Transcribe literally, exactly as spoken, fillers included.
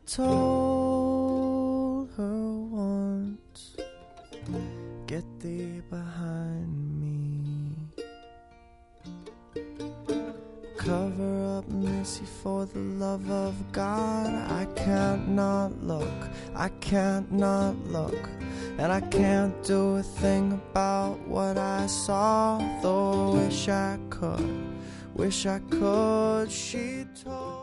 told her once, get thee behind me. Cover up, Missy, for the love of God. I can't not look, I can't not look, and I can't do a thing about what I saw. Though I wish I could, wish I could. She told